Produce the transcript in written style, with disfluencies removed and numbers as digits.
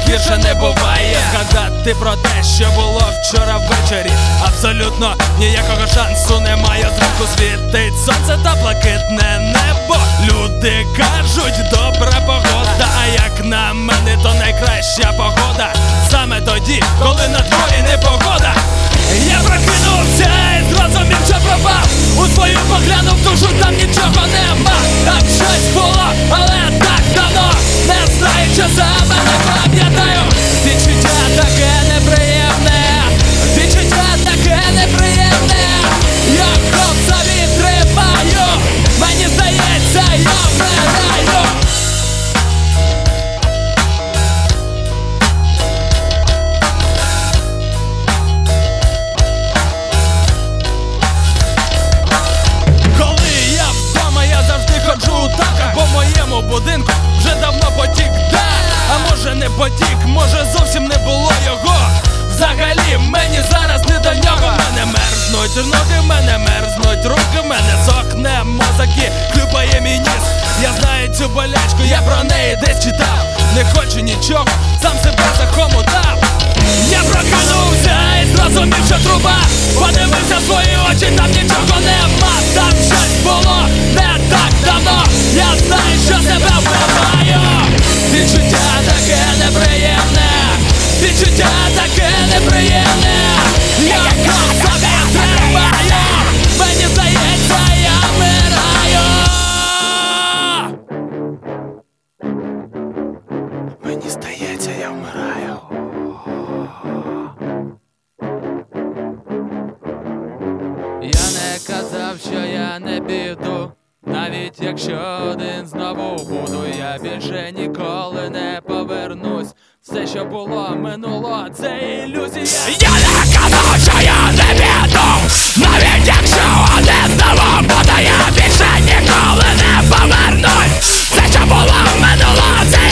гірше не буває. Згадати про те, що було вчора ввечері, абсолютно ніякого шансу немає. Зранку світить сонце та блакитне небо. Люди кажуть, добра погода, а як на мене, то найкраща погода саме тоді, коли на дворі непогода. Я прокинувся і зрозумів, що пропав. У свою поглянув душу, там нічого нема. Там щось було, але так давно. Не знаю, що саме, не пам'ятаю. Відчуття таке неприємне, відчуття таке неприємне. Я кров собі тримаю, мені здається, я вмираю. По моєму будинку вже давно потік, да. А може не потік, може зовсім не було його. Взагалі мені зараз не до нього. Мене мерзнуть ноги, мене мерзнуть руки, мене сохне мозок і хлюпає мій ніс. Я знаю цю болячку, я про неї десь читав. Не хочу нічого, сам себе захомутав. Я прокинувся і зрозумів, що труба. Подивився в свої очі, там нічого нема. Там щось було не так давно. Я знаю, що себе вбиваю. Відчуття таке неприємне, відчуття таке неприємне. Я кров собі тримаю, мені здається, я вмираю. Мені здається, я вмираю. Я не казав, що я не піду, навіть якщо один знову буду. Я більше ніколи не повернусь. Все, що було, минуло, це ілюзія. Я не казав, що я не піду, навіть якщо один знову буду. Я більше ніколи не повернусь. Все, що було, минуло, це